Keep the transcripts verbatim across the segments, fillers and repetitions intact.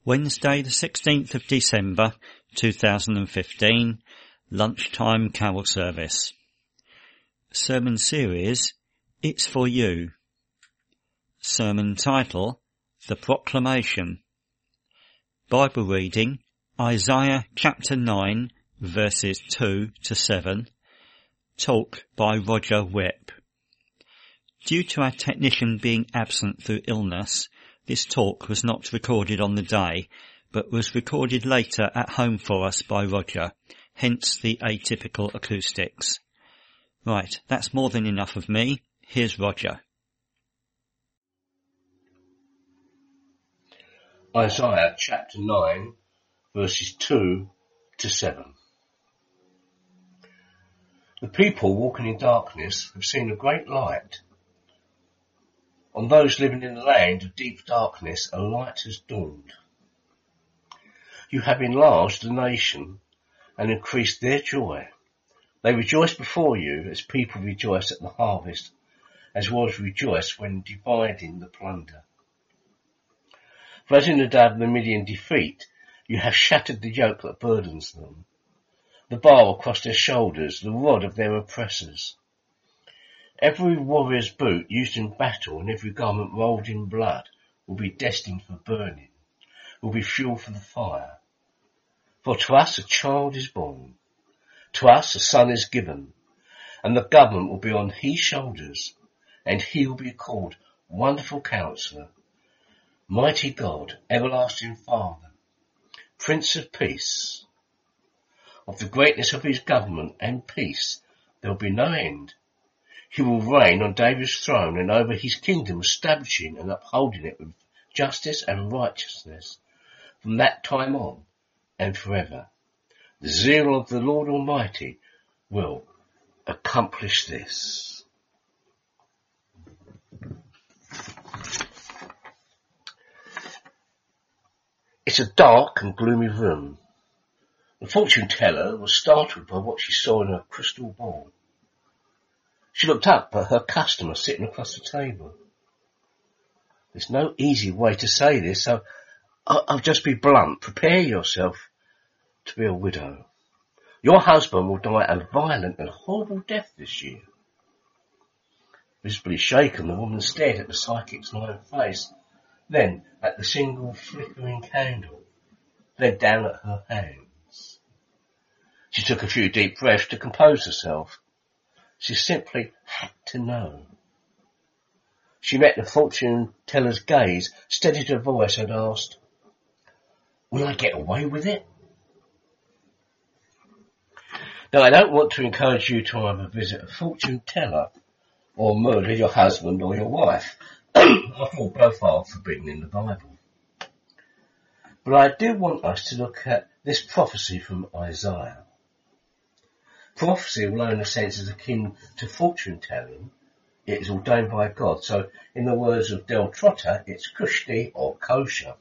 Wednesday the sixteenth of December two thousand fifteen, lunchtime carol service. Sermon series, It's for You. Sermon title, The Proclamation. Bible reading, Isaiah chapter nine, verses two to seven. Talk by Roger Webb. Due to our technician being absent through illness, this talk was not recorded on the day, but was recorded later at home for us by Roger, hence the atypical acoustics. Right, that's more than enough of me. Here's Roger. Isaiah chapter nine, verses two to seven. The people walking in darkness have seen a great light. On those living in the land of deep darkness, a light has dawned. You have enlarged the nation and increased their joy. They rejoice before you as people rejoice at the harvest, as well as rejoice when dividing the plunder. For as in the day of the Midian defeat, you have shattered the yoke that burdens them, the bar across their shoulders, the rod of their oppressors. Every warrior's boot used in battle and every garment rolled in blood will be destined for burning, will be fuel for the fire. For to us a child is born, to us a son is given, and the government will be on his shoulders, and he will be called Wonderful Counselor, Mighty God, Everlasting Father, Prince of Peace. Of the greatness of his government and peace there will be no end. He will reign on David's throne and over his kingdom, establishing and upholding it with justice and righteousness from that time on and forever. The zeal of the Lord Almighty will accomplish this. It's a dark and gloomy room. The fortune teller was startled by what she saw in her crystal ball. She looked up at her customer sitting across the table. There's no easy way to say this, so I'll, I'll just be blunt. Prepare yourself to be a widow. Your husband will die a violent and horrible death this year. Visibly shaken, the woman stared at the psychic's lined face, then at the single flickering candle, then down at her hands. She took a few deep breaths to compose herself. She simply had to know. She met the fortune teller's gaze, steadied her voice and asked, "Will I get away with it?" Now, I don't want to encourage you to either visit a fortune teller or murder your husband or your wife. After all, both are forbidden in the Bible. But I do want us to look at this prophecy from Isaiah. Prophecy, although in a sense is akin to fortune telling, it is ordained by God. So, in the words of Del Trotter, it's kushti or kosher.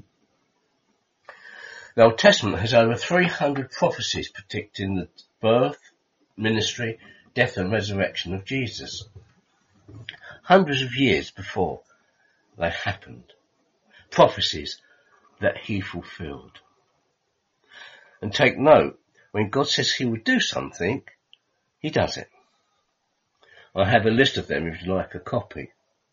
The Old Testament has over three hundred prophecies predicting the birth, ministry, death and resurrection of Jesus. Hundreds of years before they happened. Prophecies that he fulfilled. And take note, when God says he would do something, he does it. I have a list of them if you'd like a copy.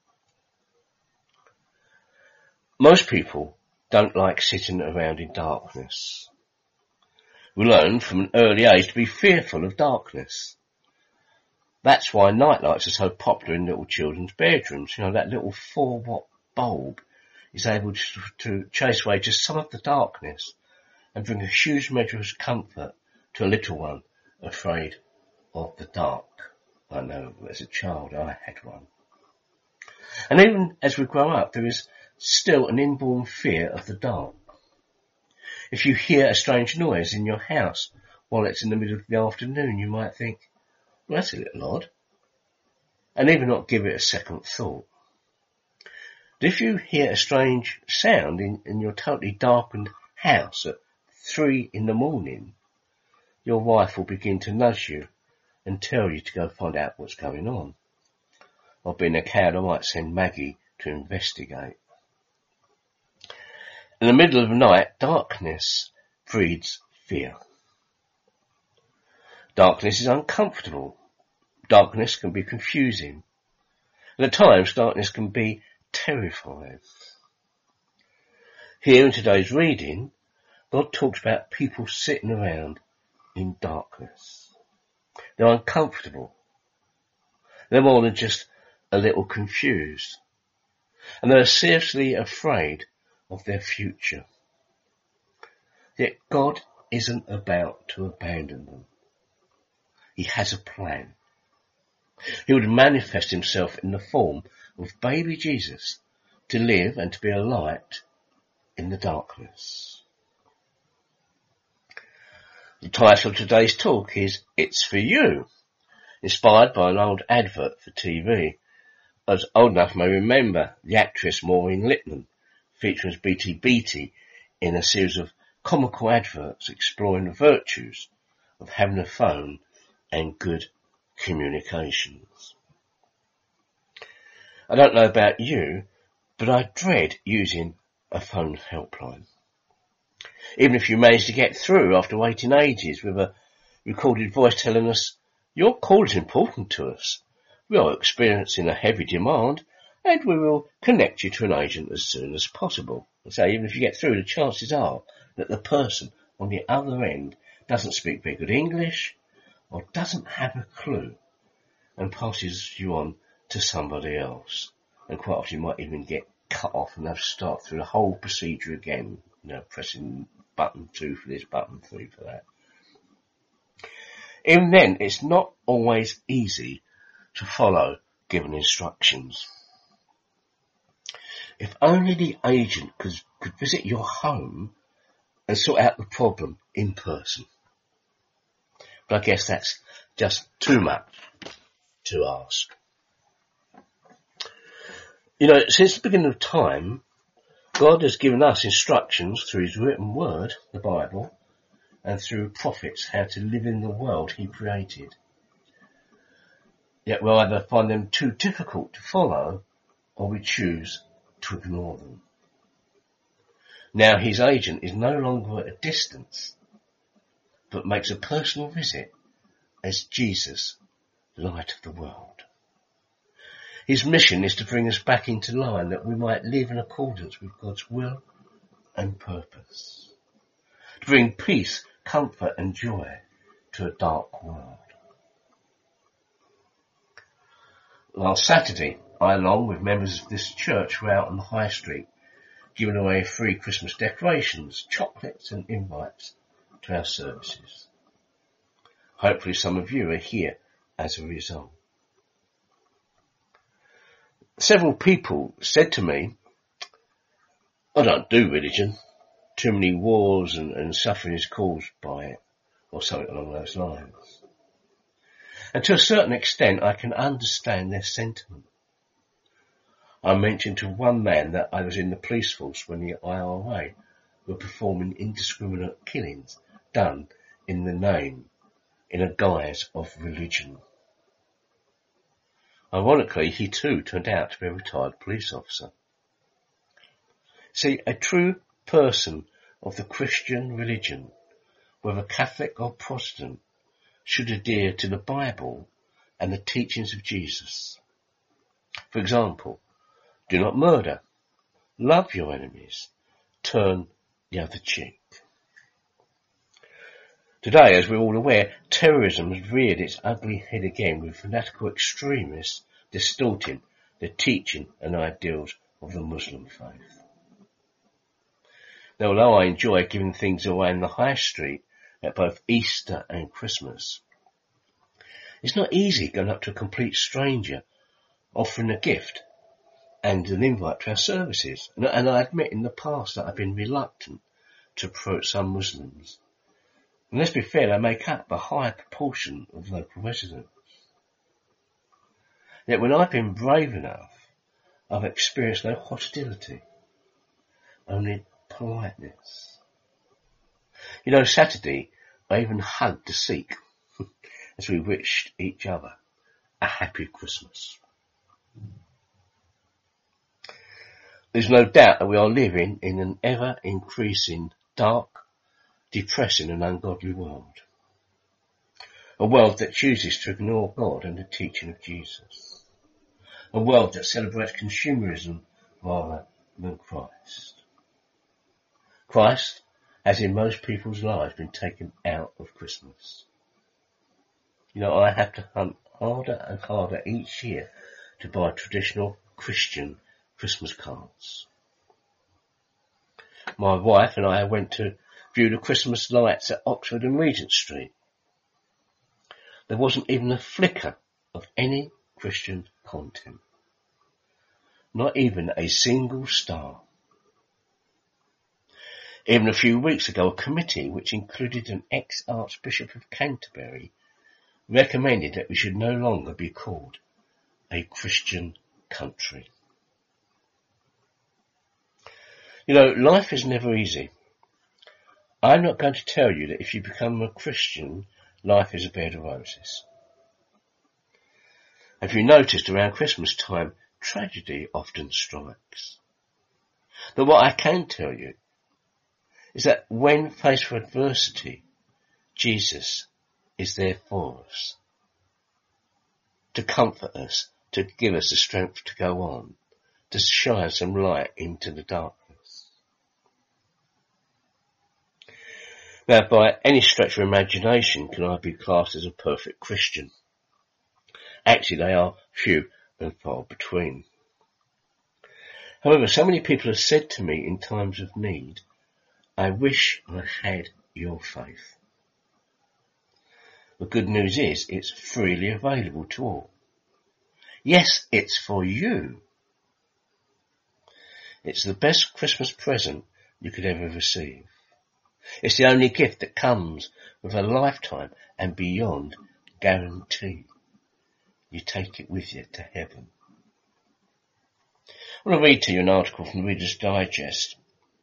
Most people don't like sitting around in darkness. We learn from an early age to be fearful of darkness. That's why nightlights are so popular in little children's bedrooms. You know, that little four watt bulb is able to, to chase away just some of the darkness and bring a huge measure of comfort to a little one afraid of the dark. I know, as a child I had one. And even as we grow up, there is still an inborn fear of the dark. If you hear a strange noise in your house while it's in the middle of the afternoon, you might think, well, that's a little odd, and even not give it a second thought. But if you hear a strange sound in, in your totally darkened house at three in the morning, your wife will begin to nudge you and tell you to go find out what's going on. Or being a coward, I might send Maggie to investigate. In the middle of the night, darkness breeds fear. Darkness is uncomfortable. Darkness can be confusing. And at times, darkness can be terrifying. Here in today's reading, God talks about people sitting around in darkness. They're uncomfortable. They're more than just a little confused. And they're seriously afraid of their future. Yet God isn't about to abandon them. He has a plan. He would manifest himself in the form of baby Jesus to live and to be a light in the darkness. The title of today's talk is It's For You, inspired by an old advert for T V. As old enough may remember the actress Maureen Lipman featuring as Beatty Beatty in a series of comical adverts exploring the virtues of having a phone and good communications. I don't know about you, but I dread using a phone helpline. Even if you manage to get through after waiting ages with a recorded voice telling us, your call is important to us. We are experiencing a heavy demand and we will connect you to an agent as soon as possible. So even if you get through, the chances are that the person on the other end doesn't speak very good English or doesn't have a clue and passes you on to somebody else. And quite often you might even get cut off and have to start through the whole procedure again, you know, pressing button two for this, button three for that. Even then, it's not always easy to follow given instructions. If only the agent could, could visit your home and sort out the problem in person. But I guess that's just too much to ask. You know, since the beginning of time, God has given us instructions through his written word, the Bible, and through prophets how to live in the world he created. Yet we'll either find them too difficult to follow or we choose to ignore them. Now his agent is no longer at a distance, but makes a personal visit as Jesus, light of the world. His mission is to bring us back into line that we might live in accordance with God's will and purpose. To bring peace, comfort and joy to a dark world. Last Saturday, I, along with members of this church, were out on the high street, giving away free Christmas decorations, chocolates and invites to our services. Hopefully some of you are here as a result. Several people said to me, I don't do religion. Too many wars and, and suffering is caused by it, or something along those lines. And to a certain extent, I can understand their sentiment. I mentioned to one man that I was in the police force when the I R A were performing indiscriminate killings done in the name, in a guise of religion. Ironically, he too turned out to be a retired police officer. See, a true person of the Christian religion, whether Catholic or Protestant, should adhere to the Bible and the teachings of Jesus. For example, do not murder, love your enemies, turn the other cheek. Today, as we're all aware, terrorism has reared its ugly head again with fanatical extremists distorting the teaching and ideals of the Muslim faith. Now, although I enjoy giving things away in the high street at both Easter and Christmas, it's not easy going up to a complete stranger offering a gift and an invite to our services. And I admit in the past that I've been reluctant to approach some Muslims. And let's be fair, they make up a high proportion of local residents. Yet when I've been brave enough, I've experienced no hostility, only politeness. You know, Saturday, I even hugged a Sikh as we wished each other a happy Christmas. there's no doubt that we are living in an ever-increasing, dark, depressing and ungodly world. A world that chooses to ignore God and the teaching of Jesus. A world that celebrates consumerism rather than Christ. Christ has in most people's lives been taken out of Christmas. You know, I have to hunt harder and harder each year to buy traditional Christian Christmas cards. My wife and I went to view the Christmas lights at Oxford and Regent Street. There wasn't even a flicker of any Christian content. Not even a single star. Even a few weeks ago, a committee which included an ex-Archbishop of Canterbury recommended that we should no longer be called a Christian country. You know, life is never easy. I'm not going to tell you that if you become a Christian, life is a bed of roses. Have you noticed around Christmas time, tragedy often strikes? But what I can tell you is that when faced with adversity, Jesus is there for us, to comfort us, to give us the strength to go on, to shine some light into the darkness. Now, by any stretch of imagination, can I be classed as a perfect Christian? Actually, they are few and far between. However, so many people have said to me in times of need, I wish I had your faith. The good news is it's freely available to all. Yes, it's for you. It's the best Christmas present you could ever receive. It's the only gift that comes with a lifetime and beyond guarantee. You take it with you to heaven. I want to read to you an article from Reader's Digest.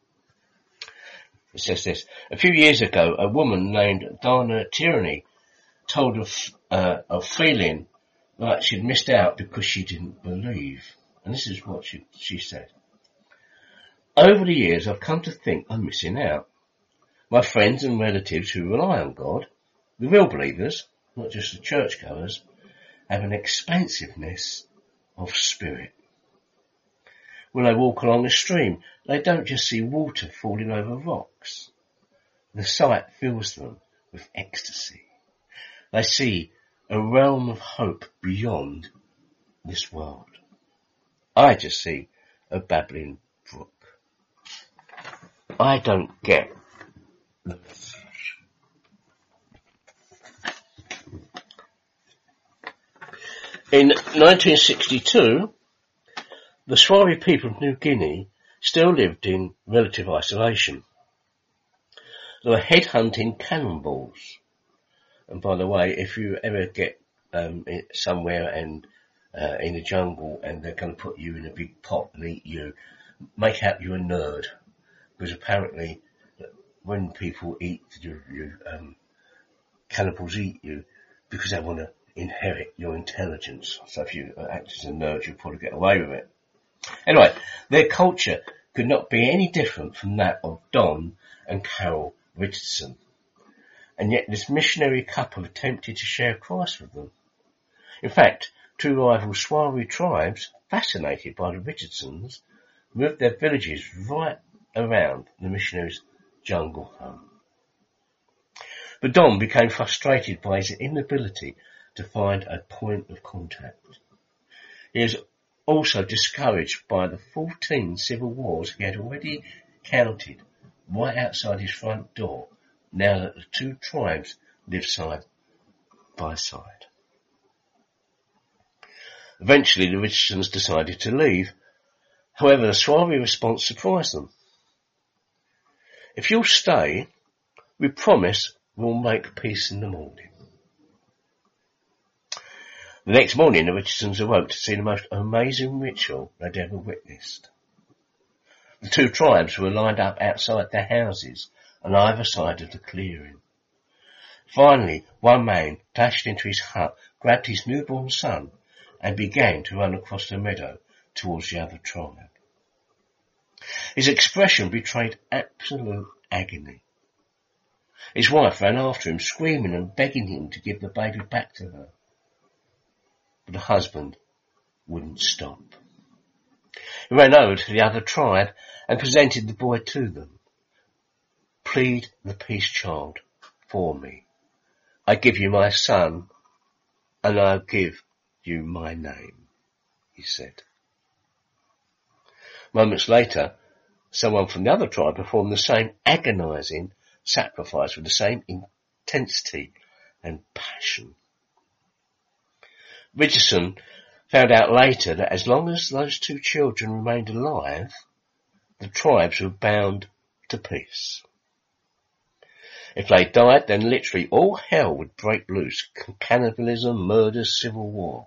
It says this. A few years ago, a woman named Dana Tierney told of, uh, of feeling like she'd missed out because she didn't believe. And this is what she, she said. Over the years, I've come to think I'm missing out. My friends and relatives who rely on God, the real believers, not just the churchgoers, have an expansiveness of spirit. When they walk along a stream, they don't just see water falling over rocks. The sight fills them with ecstasy. They see a realm of hope beyond this world. I just see a babbling brook. I don't get the message. In nineteen sixty-two, the Swazi people of New Guinea still lived in relative isolation. They were headhunting cannonballs. And by the way, if you ever get um, somewhere and uh, in the jungle and they're going to put you in a big pot and eat you, make out you're a nerd. Because apparently when people eat you, you um, cannibals eat you because they want to inherit your intelligence. So if you act as a nerd, you'll probably get away with it. Anyway, their culture could not be any different from that of Don and Carol Richardson. And yet this missionary couple attempted to share Christ with them. In fact, two rival Swazi tribes, fascinated by the Richardsons, moved their villages right around the missionaries' jungle home. But Don became frustrated by his inability to find a point of contact. He was also discouraged by the fourteen civil wars he had already counted right outside his front door, now that the two tribes lived side by side. Eventually the Richardsons decided to leave. However, the Swazi response surprised them. If you'll stay, we promise we'll make peace in the morning. The next morning the Richardsons awoke to see the most amazing ritual they'd ever witnessed. The two tribes were lined up outside their houses on either side of the clearing. Finally, one man dashed into his hut, grabbed his newborn son, and began to run across the meadow towards the other tribe. His expression betrayed absolute agony. His wife ran after him, screaming and begging him to give the baby back to her. But the husband wouldn't stop. He ran over to the other tribe and presented the boy to them. Plead the peace child for me. I give you my son, and I'll give you my name, he said. Moments later, someone from the other tribe performed the same agonizing sacrifice with the same intensity and passion. Richardson found out later that as long as those two children remained alive, the tribes were bound to peace. If they died, then literally all hell would break loose. Cannibalism, murders, civil war.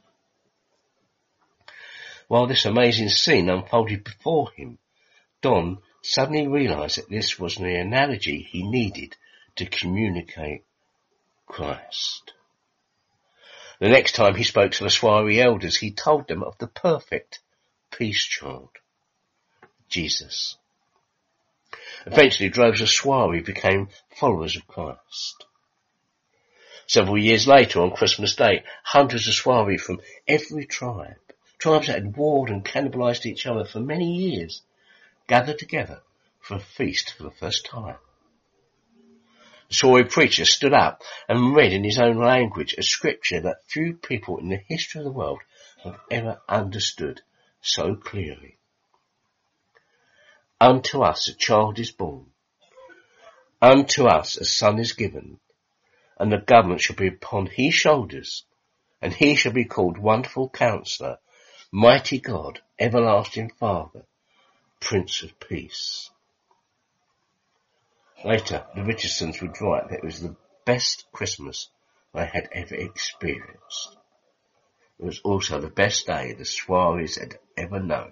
While this amazing scene unfolded before him, Don suddenly realized that this was the analogy he needed to communicate Christ. The next time he spoke to the Swaree elders, he told them of the perfect peace child, Jesus. Eventually, droves of Swaree became followers of Christ. Several years later, on Christmas Day, hundreds of Swaree from every tribe, tribes that had warred and cannibalized each other for many years, gathered together for a feast for the first time. The Swaree preacher stood up and read in his own language a scripture that few people in the history of the world have ever understood so clearly. Unto us a child is born, unto us a son is given, and the government shall be upon his shoulders, and he shall be called Wonderful Counselor, Mighty God, Everlasting Father, Prince of Peace. Later, the Richardsons would write that it was the best Christmas they had ever experienced. It was also the best day the Swarees had ever known.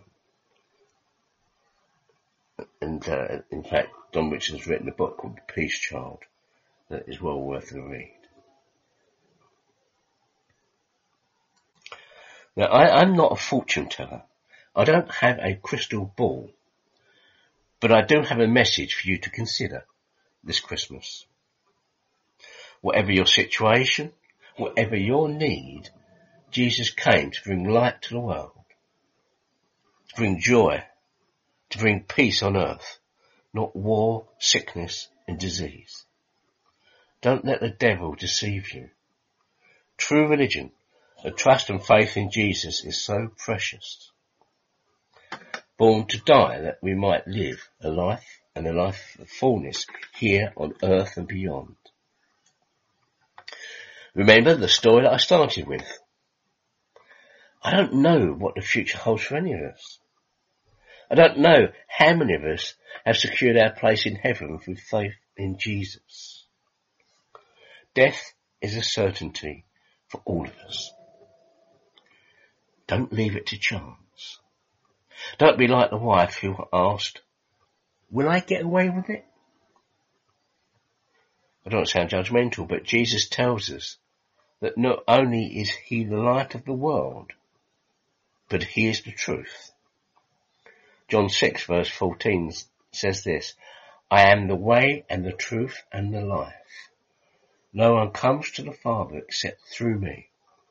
And uh, in fact, Don Richardson's written a book called The Peace Child that is well worth a read. Now, I, I'm not a fortune teller. I don't have a crystal ball. But I do have a message for you to consider this Christmas. Whatever your situation, whatever your need, Jesus came to bring light to the world, to bring joy, to bring peace on earth, not war, sickness, and disease. Don't let the devil deceive you. True religion, the trust and faith in Jesus is so precious. Born to die that we might live a life and a life of fullness here on earth and beyond. Remember the story that I started with. I don't know what the future holds for any of us. I don't know how many of us have secured our place in heaven through faith in Jesus. Death is a certainty for all of us. Don't leave it to chance. Don't be like the wife who asked, will I get away with it? I don't sound judgmental, but Jesus tells us that not only is he the light of the world, but he is the truth. John six verse fourteen says this, I am the way and the truth and the life. No one comes to the Father except through me.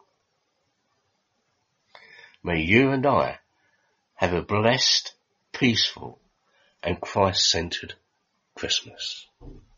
May you and I have a blessed, peaceful, and Christ-centered Christmas.